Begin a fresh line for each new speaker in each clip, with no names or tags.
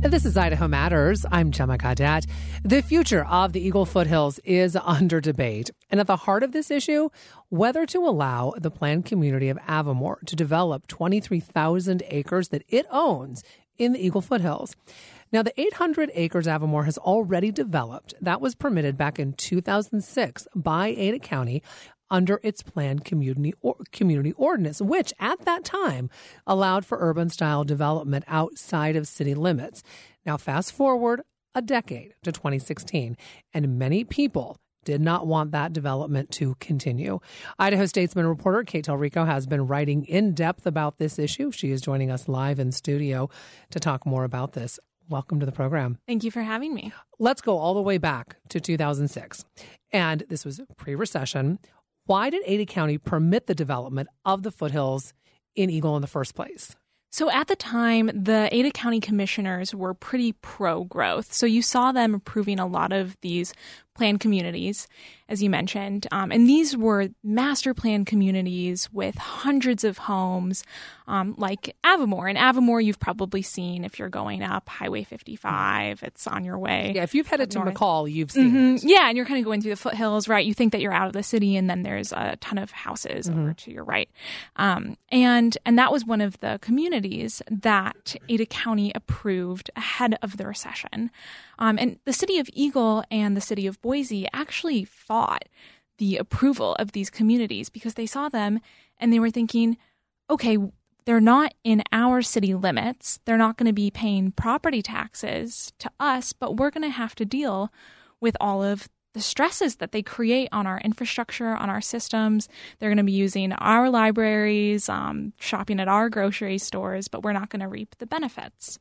This is Idaho Matters. I'm Gemma Cadet. The future of the Eagle Foothills is under debate. And at the heart of this issue, whether to allow the planned community of Avamore to develop 23,000 acres that it owns in the Eagle Foothills. Now, the 800 acres Avamore has already developed. That was permitted back in 2006 by Ada County under its planned community ordinance, which at that time allowed for urban-style development outside of city limits. Now, fast forward a decade to 2016, and many people did not want that development to continue. Idaho Statesman reporter Kate Talrico has been writing in depth about this issue. She is joining us live in studio to talk more about this. Welcome to the program.
Thank you for having me.
Let's go all the way back to 2006. And this was pre-recession. Why did Ada County permit the development of the foothills in Eagle in the first place?
So at the time, the Ada County commissioners were pretty pro-growth. So you saw them approving a lot of these planned communities, as you mentioned. And these were master planned communities with hundreds of homes, like Avamore. And Avamore, you've probably seen if you're going up Highway 55. It's on your way.
Yeah, if you've headed to McCall, you've seen it.
Yeah, and you're kind of going through the foothills, right? You think that you're out of the city, and then there's a ton of houses over to your right. And that was one of the communities that Ada County approved ahead of the recession. And the city of Eagle and the city of Boise actually fought the approval of these communities because they saw them and they were thinking, okay, they're not in our city limits. They're not going to be paying property taxes to us, but we're going to have to deal with all of the stresses that they create on our infrastructure, on our systems. They're going to be using our libraries, shopping at our grocery stores, but we're not going to reap the benefits.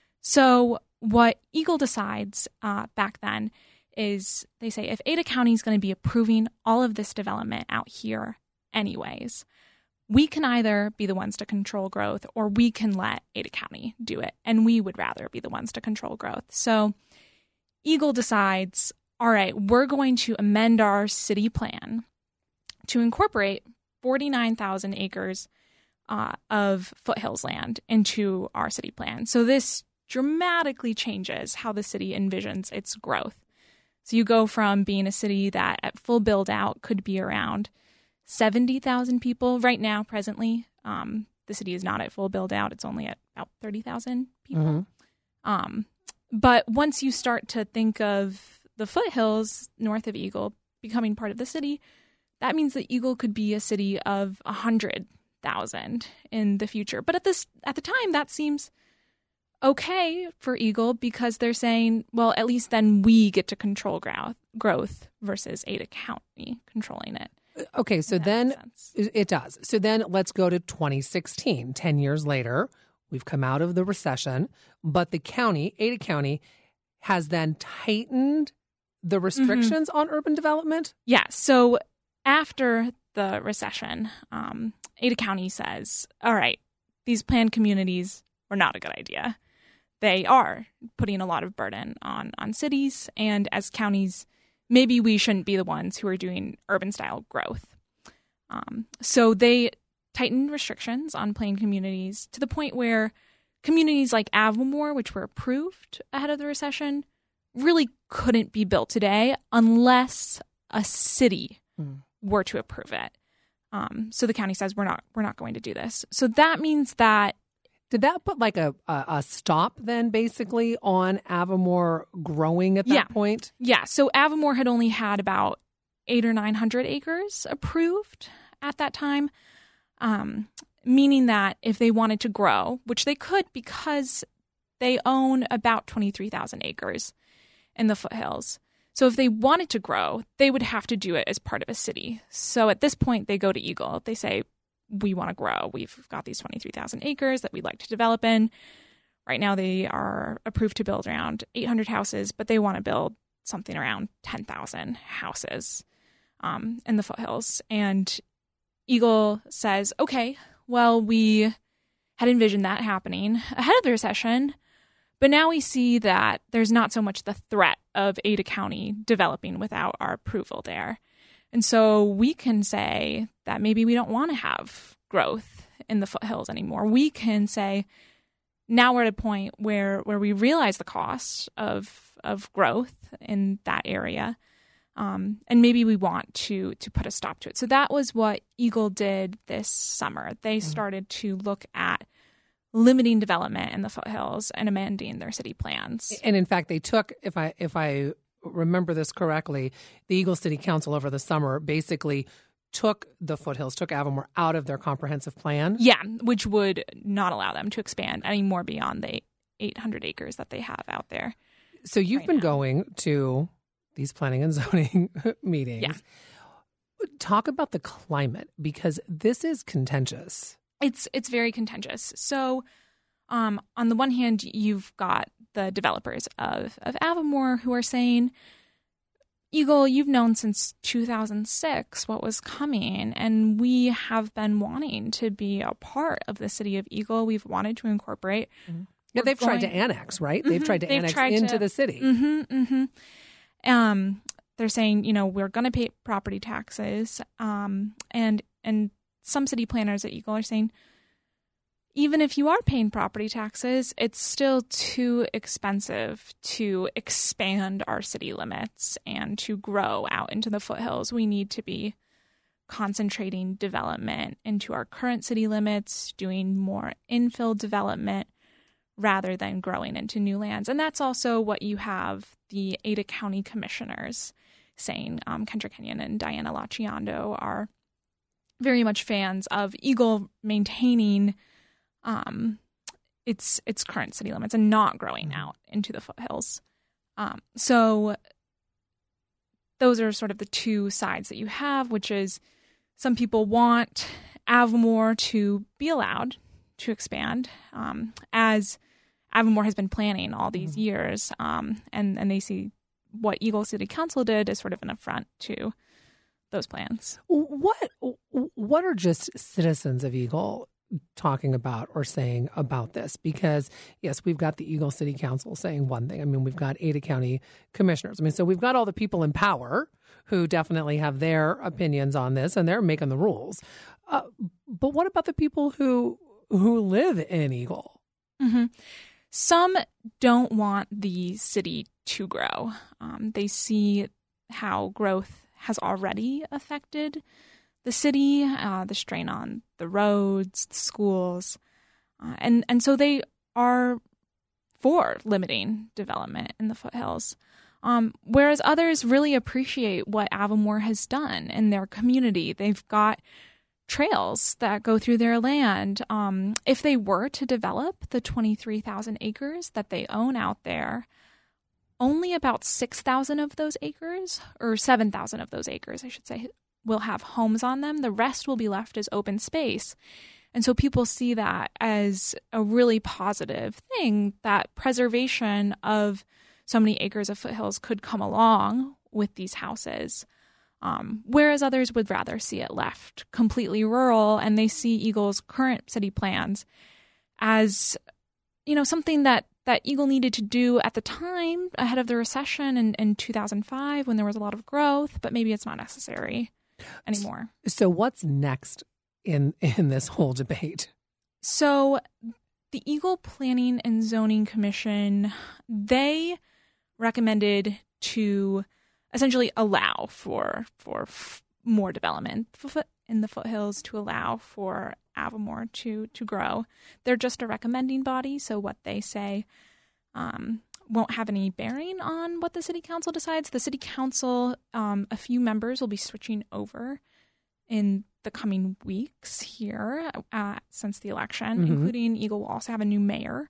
So what Eagle decides back then is they say, if Ada County is going to be approving all of this development out here anyways, we can either be the ones to control growth or we can let Ada County do it. And we would rather be the ones to control growth. So Eagle decides, all right, we're going to amend our city plan to incorporate 49,000 acres of foothills land into our city plan. So this dramatically changes how the city envisions its growth. So you go from being a city that at full build out could be around 70,000 people. Right now, presently, the city is not at full build out. It's only at about 30,000 people. But once you start to think of the foothills north of Eagle becoming part of the city, that means that Eagle could be a city of 100,000 in the future. But at the time, that seems okay for Eagle because they're saying, well, at least then we get to control growth versus Ada County controlling it.
Okay, so then it does. So then let's go to 2016. 10 years later, we've come out of the recession, but the county, Ada County, has then tightened the restrictions on urban development?
Yeah, so after the recession, Ada County says, all right, these planned communities were not a good idea. They are putting a lot of burden on cities, and as counties, maybe we shouldn't be the ones who are doing urban-style growth. So they tightened restrictions on planned communities to the point where communities like Avamore, which were approved ahead of the recession, really couldn't be built today unless a city were to approve it. So the county says we're not going to do this. So that means that.
Did that put like a stop then basically on Avamore growing at that point?
Yeah. So Avamore had only had about 800 or 900 acres approved at that time, meaning that if they wanted to grow, which they could because they own about 23,000 acres in the foothills. So if they wanted to grow, they would have to do it as part of a city. So at this point, they go to Eagle. They say, we want to grow. We've got these 23,000 acres that we'd like to develop in. Right now, they are approved to build around 800 houses, but they want to build something around 10,000 houses in the foothills. And Eagle says, okay, well, we had envisioned that happening ahead of the recession, but now we see that there's not so much the threat of Ada County developing without our approval there. And so we can say that maybe we don't want to have growth in the foothills anymore. We can say, now we're at a point where we realize the cost of growth in that area. And maybe we want to put a stop to it. So that was what Eagle did this summer. They started to look at limiting development in the foothills and amending their city plans.
And in fact, they took, if I remember this correctly, the Eagle City Council over the summer basically took the foothills, took Avamore out of their comprehensive plan.
Yeah, which would not allow them to expand any more beyond the 800 acres that they have out there.
So you've been going to these planning and zoning meetings.
Yeah.
Talk about the climate, because this is contentious.
It's very contentious. So on the one hand, you've got the developers of Avamore who are saying, Eagle, you've known since 2006 what was coming, and we have been wanting to be a part of the city of Eagle. We've wanted to incorporate.
Mm-hmm. Yeah, they've tried to annex, right? They've tried to annex into the city.
They're saying, we're going to pay property taxes, and some city planners at Eagle are saying, even if you are paying property taxes, it's still too expensive to expand our city limits and to grow out into the foothills. We need to be concentrating development into our current city limits, doing more infill development rather than growing into new lands. And that's also what you have the Ada County commissioners saying. Kendra Kenyon and Diana Laciando are very much fans of Eagle maintaining its current city limits and not growing out into the foothills. So those are sort of the two sides that you have, which is some people want Avamore to be allowed to expand, as Avamore has been planning all these years, and they see what Eagle City Council did as sort of an affront to those plans.
What are just citizens of Eagle talking about or saying about this? Because, yes, we've got the Eagle City Council saying one thing. I mean, we've got Ada County commissioners. I mean, so we've got all the people in power who definitely have their opinions on this, and they're making the rules. But what about the people who live in Eagle?
Mm-hmm. Some don't want the city to grow. They see how growth has already affected the city, the strain on the roads, the schools, and so they are for limiting development in the foothills. Whereas others really appreciate what Avamore has done in their community. They've got trails that go through their land. If they were to develop the 23,000 acres that they own out there, only about 6,000 of those acres, or 7,000 of those acres, I should say, will have homes on them. The rest will be left as open space. And so people see that as a really positive thing, that preservation of so many acres of foothills could come along with these houses. Whereas others would rather see it left completely rural, and they see Eagle's current city plans as, something that Eagle needed to do at the time ahead of the recession in 2005 when there was a lot of growth, but maybe it's not necessary anymore.
So what's next in this whole debate?
So the Eagle Planning and Zoning Commission, they recommended to essentially allow for more development in the foothills, to allow for Avamore to grow. They're just a recommending body, so what they say won't have any bearing on what the city council decides. The city council, a few members will be switching over in the coming weeks here since the election, including Eagle will also have a new mayor.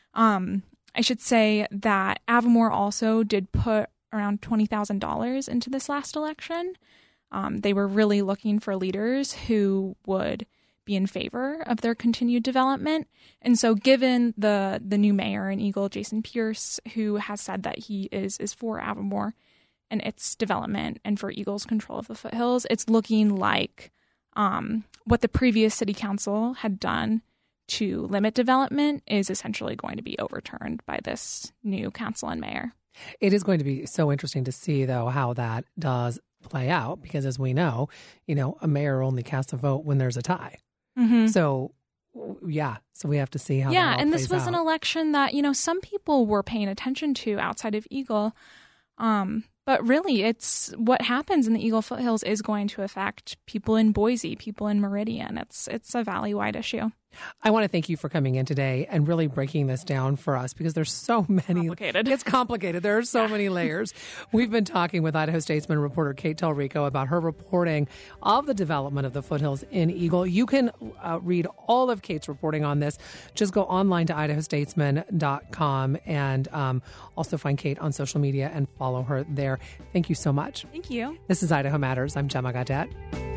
I should say that Avamore also did put around $20,000 into this last election. They were really looking for leaders who would be in favor of their continued development. And so given the new mayor in Eagle, Jason Pierce, who has said that he is for Avamore and its development and for Eagle's control of the foothills, it's looking like what the previous city council had done to limit development is essentially going to be overturned by this new council and mayor.
It is going to be so interesting to see, though, how that does play out, because as we know, a mayor only casts a vote when there's a tie. So Yeah. So we have to see how
Yeah,
that all
and this
plays
was an
out.
election that, some people were paying attention to outside of Eagle. But really, it's what happens in the Eagle Foothills is going to affect people in Boise, people in Meridian. It's a valley-wide issue.
I want to thank you for coming in today and really breaking this down for us because there's so many.
Complicated.
It's complicated. There are so many layers. We've been talking with Idaho Statesman reporter Kate Telrico about her reporting of the development of the foothills in Eagle. You can read all of Kate's reporting on this. Just go online to idahostatesman.com and also find Kate on social media and follow her there. Thank you so much.
Thank you.
This is Idaho Matters. I'm Gemma Gaudet.